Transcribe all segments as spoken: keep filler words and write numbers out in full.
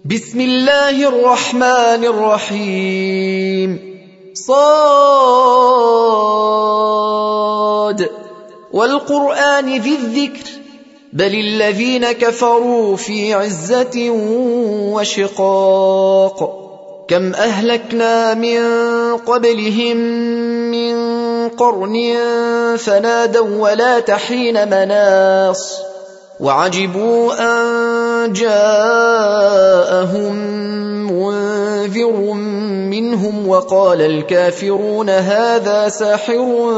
بسم الله الرحمن الرحيم. صاد والقرآن ذي الذكر بل الذين كفروا في عزة وشقاق. كم أهلكنا من قبلهم من قرن فنادوا ولا تحين مناص وعجبوا أن جاءهم منذر منهم وقال الكافرون هذا ساحر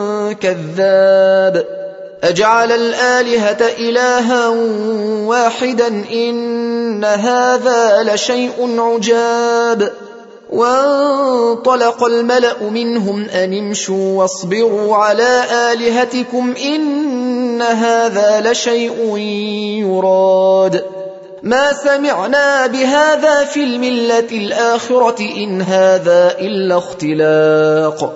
كذاب أجعل الآلهة إلها واحدا إن هذا لشيء عجاب. وانطلق الملأ منهم أن امشوا واصبروا على آلهتكم إن هذا لشيء يراد ما سمعنا بهذا في الملة الآخرة إن هذا إلا اختلاق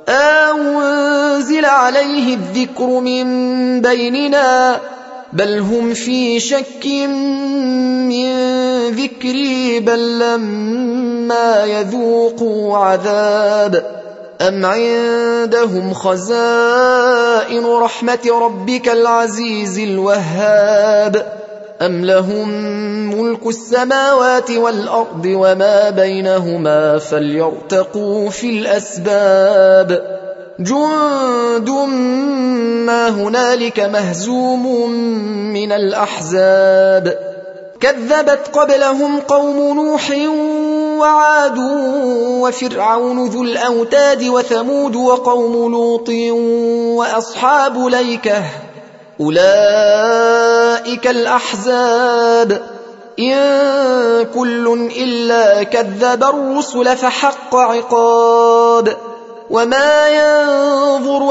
أنزل عليه الذكر من بيننا بل هم في شك من ذكري بل لما يذوقوا عذاب أم عندهم خزائن رحمة ربك العزيز الوهاب أم لهم ملك السماوات والأرض وما بينهما فليرتقوا في الأسباب جند ما هنالك مهزوم من الأحزاب كذبت قبلهم قوم نوح وعاد وفرعون ذو الأوتاد وثمود وقوم لوط وأصحاب ليكة أولئك الأحزاب إن كل إلا كذب الرسل فحق عقاب وما ينظر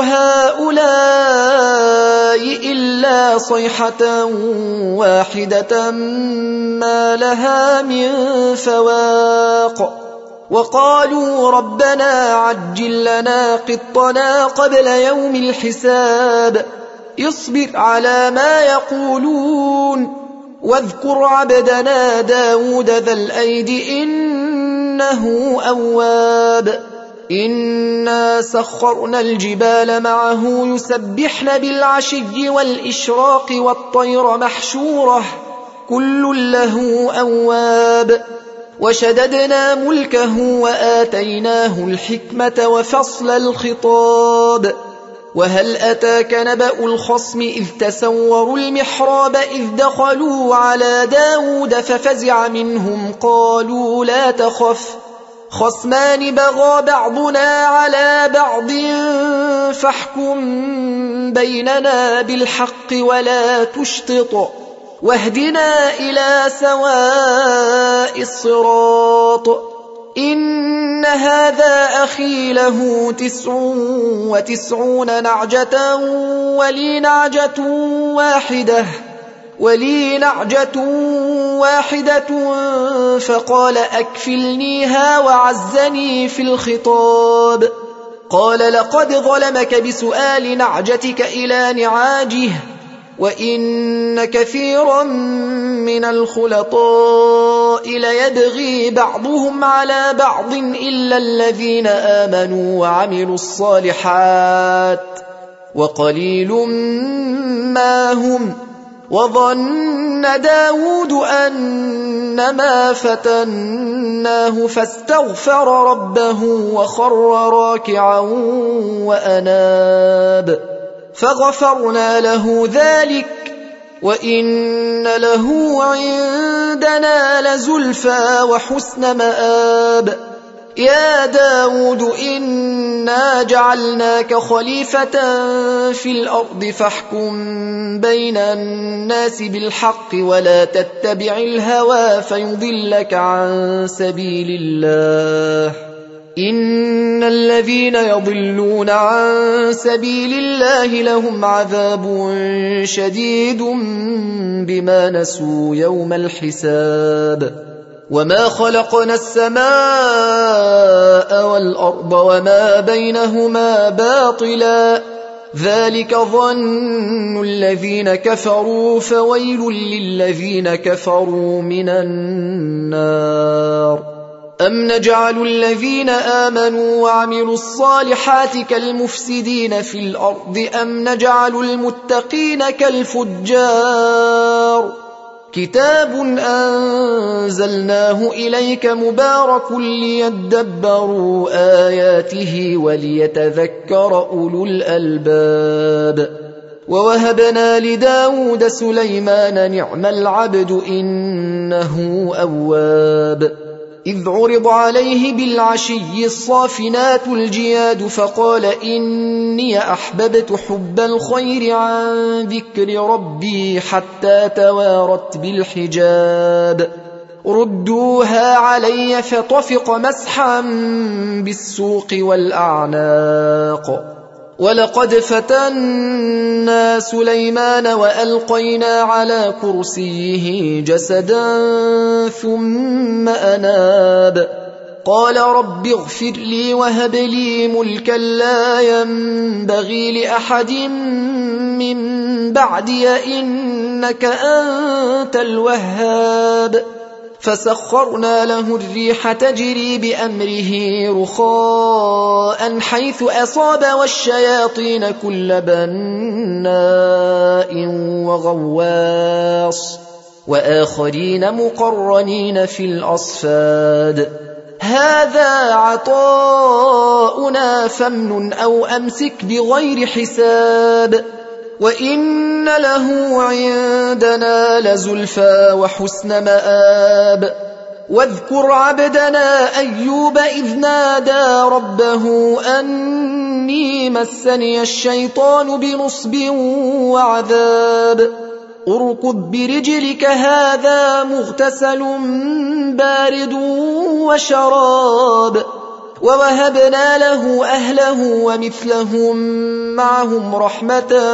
هؤلاء إلا صيحة واحدة ما لها من فواق وقالوا ربنا عجل لنا قطنا قبل يوم الحساب اصبر على ما يقولون واذكر عبدنا داود ذا الأيد إنه أواب إنا سخرنا الجبال معه يسبحن بالعشي والإشراق والطير محشورة كل له أواب وشددنا ملكه وآتيناه الحكمة وفصل الخطاب وهل أتاك نبأ الخصم إذ تسوروا المحراب إذ دخلوا على داود ففزع منهم قالوا لا تخف خصمان بغى بعضنا على بعض فاحكم بيننا بالحق ولا تشطط واهدنا إلى سواء الصراط إن هذا أخي له تسع وتسعون نعجة ولي نعجة واحدة ولي نعجة واحدة فقال أكفلنيها وعزني في الخطاب قال لقد ظلمك بسؤال نعجتك إلى نعاجه وإن كثيرا من الخلطاء ليبغي بعضهم على بعض إلا الذين آمنوا وعملوا الصالحات وقليل ما هم وظن داود أنما فتناه فاستغفر ربه وخر راكعا وأناب فغفرنا له ذلك وإن له عندنا لزلفى وحسن مآب يا داود إنا جعلناك خليفة في الأرض فاحكم بين الناس بالحق ولا تتبع الهوى فيضلك عن سبيل الله إن الذين يضلون عن سبيل الله لهم عذاب شديد بما نسوا يوم الحساب وما خلقنا السماء والأرض وما بينهما باطلا ذلك ظن الذين كفروا فويل للذين كفروا من النار. أم نجعل الذين آمنوا وعملوا الصالحات كالمفسدين في الأرض أم نجعل المتقين كالفجار. كتاب أنزلناه إليك مبارك ليدبروا آياته وليتذكر أولو الألباب. ووهبنا لداود سليمان نعم العبد إنه أواب. إذ عرض عليه بالعشي الصافنات الجياد فقال إني أحببت حب الخير عن ذكر ربي حتى توارت بالحجاب. ردوها علي فطفق مسحا بالسوق والأعناق. ولقد فتنا سليمان وألقينا على كرسيه جسدا ثم أناب. قال رب اغفر لي وهب لي ملكا لا ينبغي لأحد من بعدي إنك أنت الوهاب. فسخرنا له الريح تجري بأمره رخاء حيث أصاب والشياطين كل بناء وغواص وآخرين مقرنين في الأصفاد. هذا عطاؤنا فامنن أو أمسك بغير حساب. وإن له عندنا لزلفى وحسن مآب. واذكر عبدنا أيوب إذ نادى ربه أني مسني الشيطان بنصب وعذاب. اركض برجلك هذا مغتسل بارد وشراب. ووهبنا له أهله ومثلهم معهم رحمة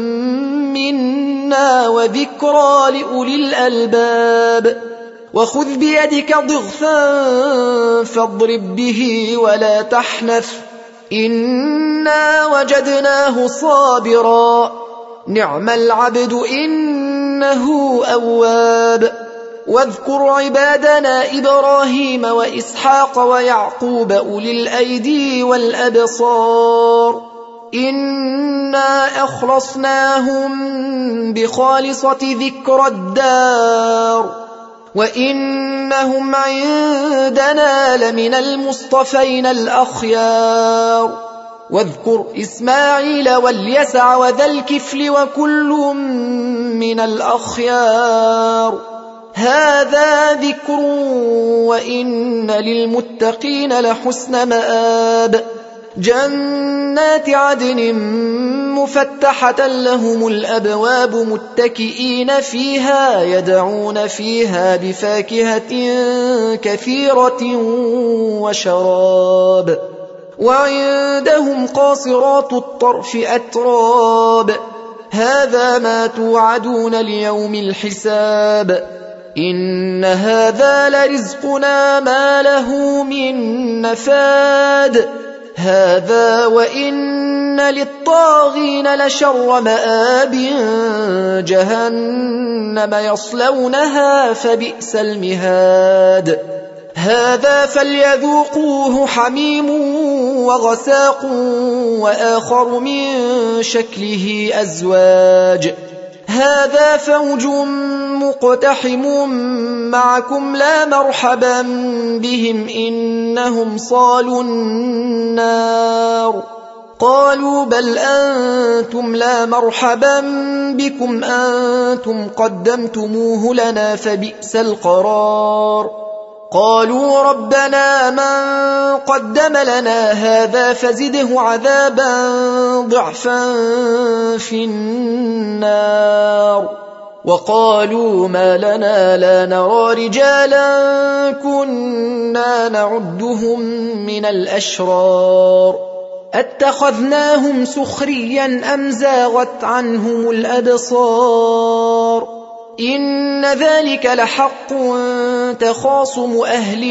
منا وذكرى لأولي الألباب. وخذ بيدك ضغثا فاضرب به ولا تحنث إنا وجدناه صابرا نعم العبد إنه أواب. واذكر عبادنا إبراهيم وإسحاق ويعقوب أولي الأيدي والأبصار إنا أخلصناهم بخالصة ذكر الدار وإنهم عندنا لمن المصطفين الأخيار. واذكر إسماعيل واليسع وذا الكفل وكل من الأخيار. هذا ذكر وإن للمتقين لحسن مآب. جنات عدن مفتحة لهم الأبواب متكئين فيها يدعون فيها بفاكهة كثيرة وشراب. وعندهم قاصرات الطرف أتراب. هذا ما توعدون ليوم الحساب. إن هذا لرزقنا ما له من نفاد. هذا وإن للطاغين لشر مآب. جهنم يصلونها فبئس المهاد. هذا فليذوقوه حميم وغساق وآخر من شكله أزواج. هذا فوج مقتحم معكم لا مرحبا بهم إنهم صالوا النار. قالوا بل أنتم لا مرحبا بكم أنتم قدمتموه لنا فبئس القرار. قالوا ربنا من قدم لنا هذا فزده عذابا ضعفا في النار. وقالوا ما لنا لا نرى رجالا كنا نعدهم من الأشرار اتخذناهم سخريا أم زاغت عنهم الأبصار. إن ذلك لحق تخاصم أهل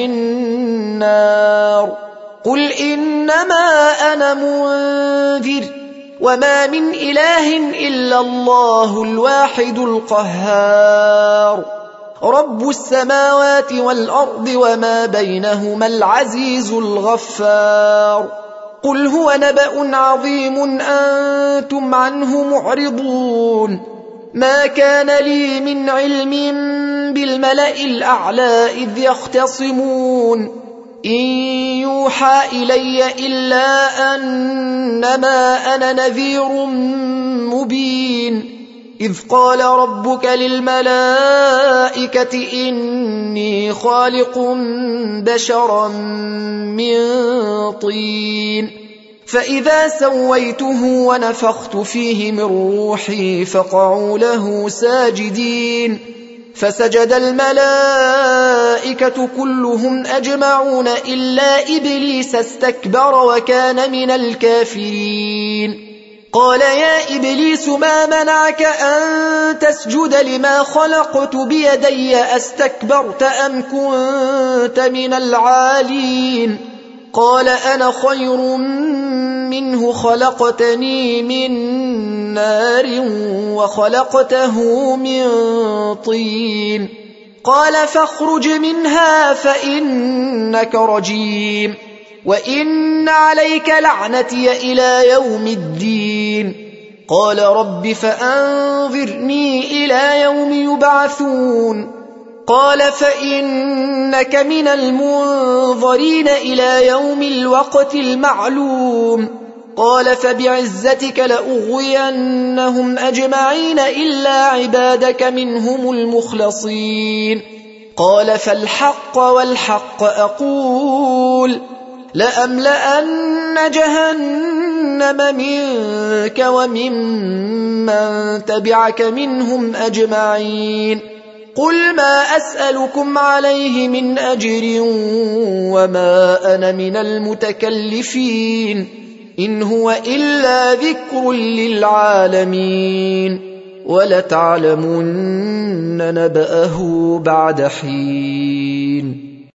النار. قل إنما أنا منذر وما من إله إلا الله الواحد القهار رب السماوات والأرض وما بينهما العزيز الغفار قل هو نبأ عظيم أنتم عنه معرضون ما كان لي من علم بالملأ الأعلى إذ يختصمون إن يوحى إلي إلا أنما أنا نذير مبين إذ قال ربك للملائكة إني خالق بشرا من طين فإذا سويته ونفخت فيه من روحي فقعوا له ساجدين فسجد الملائكة كلهم أجمعون إلا إبليس استكبر وكان من الكافرين قال يا إبليس ما منعك أن تسجد لما خلقت بيدي أستكبرت أم كنت من العالين قال أنا خير منه خلقتني من نار وخلقته من طين قال فاخرج منها فإنك رجيم وإن عليك لعنتي إلى يوم الدين قال رب فأنظرني إلى يوم يبعثون قال فإنك من المنظرين إلى يوم الوقت المعلوم قال فبعزتك لأغوينهم أجمعين إلا عبادك منهم المخلصين قال فالحق والحق أقول لأملأن جهنم منك وممن تبعك منهم أجمعين قل ما أسألكم عليه من أجر وما أنا من المتكلفين إن هو إلا ذكر للعالمين ولتعلمن نبأه بعد حين